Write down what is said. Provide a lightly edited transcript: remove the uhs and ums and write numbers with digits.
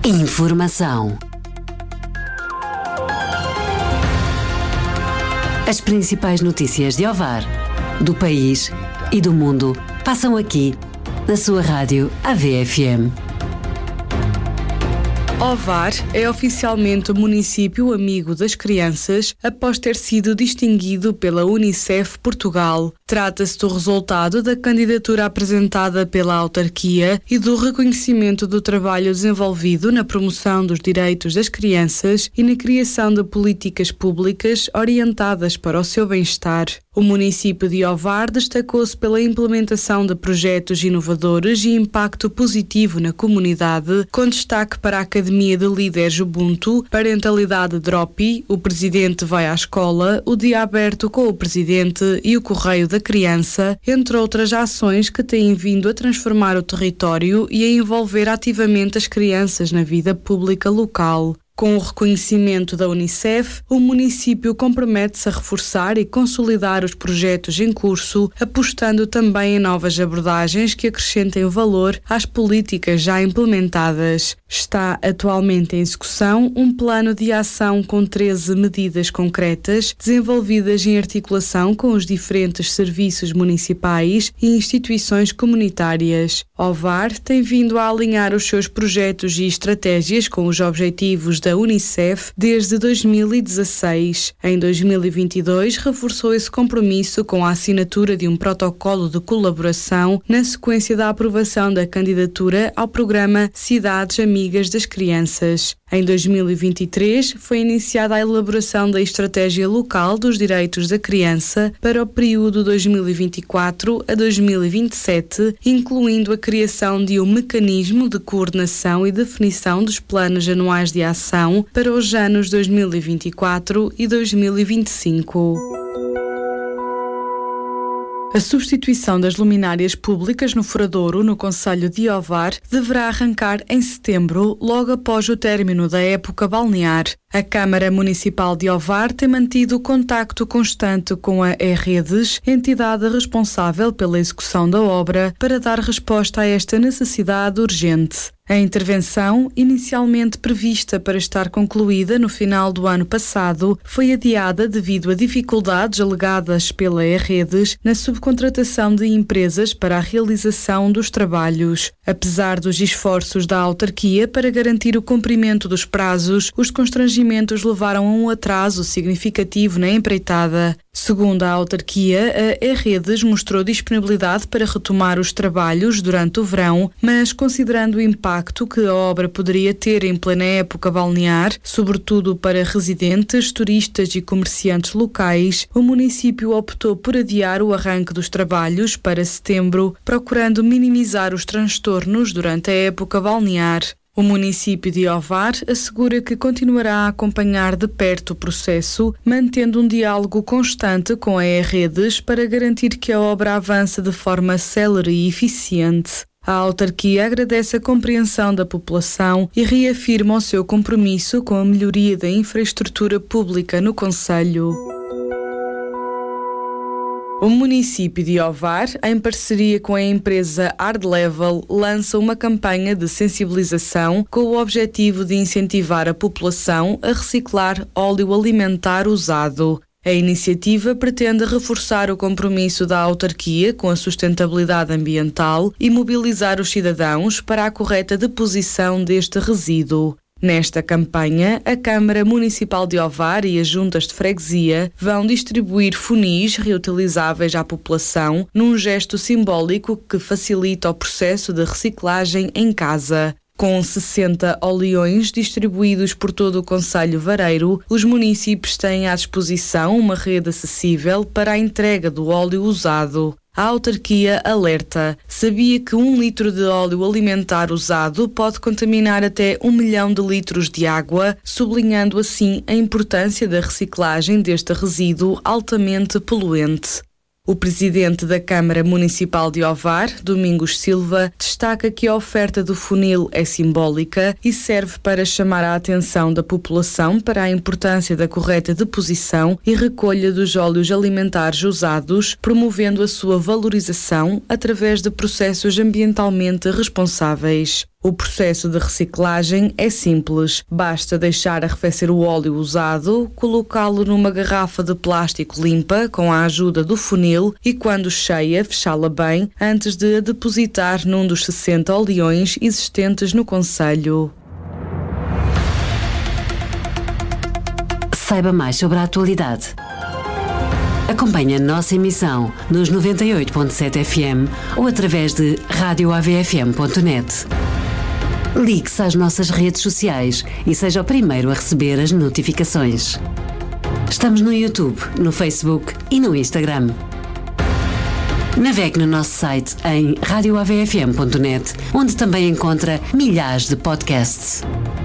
Informação. As principais notícias de Ovar, do país e do mundo passam aqui, na sua rádio AVFM. Ovar é oficialmente o município amigo das crianças após ter sido distinguido pela Unicef Portugal. Trata-se do resultado da candidatura apresentada pela autarquia e do reconhecimento do trabalho desenvolvido na promoção dos direitos das crianças e na criação de políticas públicas orientadas para o seu bem-estar. O município de Ovar destacou-se pela implementação de projetos inovadores e impacto positivo na comunidade, com destaque para a Academia de Líderes Ubuntu, Parentalidade Dropi, o Presidente vai à escola, o Dia Aberto com o Presidente e o Correio da Criança, entre outras ações que têm vindo a transformar o território e a envolver ativamente as crianças na vida pública local. Com o reconhecimento da Unicef, o município compromete-se a reforçar e consolidar os projetos em curso, apostando também em novas abordagens que acrescentem valor às políticas já implementadas. Está atualmente em execução um plano de ação com 13 medidas concretas, desenvolvidas em articulação com os diferentes serviços municipais e instituições comunitárias. Ovar tem vindo a alinhar os seus projetos e estratégias com os objetivos da Unicef desde 2016. Em 2022, reforçou esse compromisso com a assinatura de um protocolo de colaboração na sequência da aprovação da candidatura ao programa Cidades Amigas das Crianças. Em 2023, foi iniciada a elaboração da Estratégia Local dos Direitos da Criança para o período 2024 a 2027, incluindo a criação de um mecanismo de coordenação e definição dos planos anuais de ação para os anos 2024 e 2025. A substituição das luminárias públicas no Furadouro, no concelho de Ovar, deverá arrancar em setembro, logo após o término da época balnear. A Câmara Municipal de Ovar tem mantido contacto constante com a E-Redes, entidade responsável pela execução da obra, para dar resposta a esta necessidade urgente. A intervenção, inicialmente prevista para estar concluída no final do ano passado, foi adiada devido a dificuldades alegadas pela E-Redes na subcontratação de empresas para a realização dos trabalhos. Apesar dos esforços da autarquia para garantir o cumprimento dos prazos, os constrangimentos levaram a um atraso significativo na empreitada. Segundo a autarquia, a E-Redes mostrou disponibilidade para retomar os trabalhos durante o verão, mas considerando o impacto que a obra poderia ter em plena época balnear, sobretudo para residentes, turistas e comerciantes locais, o município optou por adiar o arranque dos trabalhos para setembro, procurando minimizar os transtornos durante a época balnear. O município de Ovar assegura que continuará a acompanhar de perto o processo, mantendo um diálogo constante com a E-Redes para garantir que a obra avance de forma célere e eficiente. A autarquia agradece a compreensão da população e reafirma o seu compromisso com a melhoria da infraestrutura pública no concelho. O município de Ovar, em parceria com a empresa Hard Level, lança uma campanha de sensibilização com o objetivo de incentivar a população a reciclar óleo alimentar usado. A iniciativa pretende reforçar o compromisso da autarquia com a sustentabilidade ambiental e mobilizar os cidadãos para a correta deposição deste resíduo. Nesta campanha, a Câmara Municipal de Ovar e as juntas de freguesia vão distribuir funis reutilizáveis à população num gesto simbólico que facilita o processo de reciclagem em casa. Com 60 oleões distribuídos por todo o concelho vareiro, os municípios têm à disposição uma rede acessível para a entrega do óleo usado. A autarquia alerta. Sabia que 1 litro de óleo alimentar usado pode contaminar até 1 milhão de litros de água, sublinhando assim a importância da reciclagem deste resíduo altamente poluente. O presidente da Câmara Municipal de Ovar, Domingos Silva, destaca que a oferta do funil é simbólica e serve para chamar a atenção da população para a importância da correta deposição e recolha dos óleos alimentares usados, promovendo a sua valorização através de processos ambientalmente responsáveis. O processo de reciclagem é simples. Basta deixar arrefecer o óleo usado, colocá-lo numa garrafa de plástico limpa com a ajuda do funil e, quando cheia, fechá-la bem antes de a depositar num dos 60 oleões existentes no concelho. Saiba mais sobre a atualidade. Acompanhe a nossa emissão nos 98.7 FM ou através de radioavfm.net. Ligue-se às nossas redes sociais e seja o primeiro a receber as notificações. Estamos no YouTube, no Facebook e no Instagram. Navegue no nosso site em radioavfm.net, onde também encontra milhares de podcasts.